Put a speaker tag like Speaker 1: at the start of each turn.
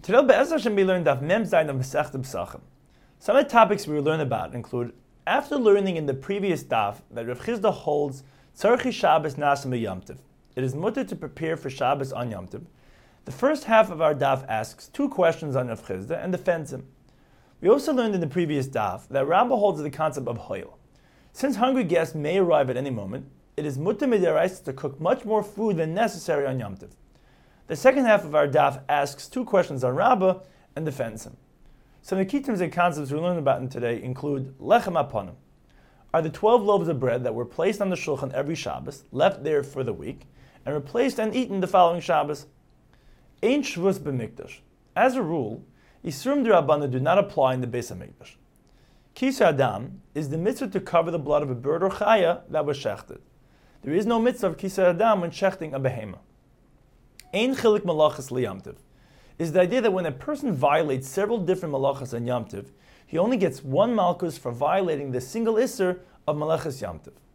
Speaker 1: Today, Be'ez Hashem, we learned Daf Mem Zayin of Masechta Pesachim. Some of the topics we will learn about include, after learning in the previous Daf that Rav Chizda holds Tzarchi Shabbos Nasim Yom Tov, it is mutter to prepare for Shabbos on Yom Tov. The first half of our Daf asks two questions on Rav Chizda and defends him. We also learned in the previous Daf that Rambam holds the concept of Hoyel. Since hungry guests may arrive at any moment, it is mutter mid'oraisa to cook much more food than necessary on Yom Tov. The second half of our Daf asks two questions on Rabbah and defends him. Some of the key terms and concepts we learned about in today include Lechem Aponim. Are the 12 loaves of bread that were placed on the Shulchan every Shabbos, left there for the week, and replaced and eaten the following Shabbos? Ein Shvus B'Mikdash. As a rule, Yisurim D'Rabbanan do not apply in the Beis HaMikdash. Kisei Adam is the mitzvah to cover the blood of a bird or chaya that was shechted. There is no mitzvah of Kisei Adam when shechting a behema. Ein Chilik Malachas L'Yom Tov is the idea that when a person violates several different malachas on Yom Tov, he only gets one malchus for violating the single isser of Malachas Yom Tov.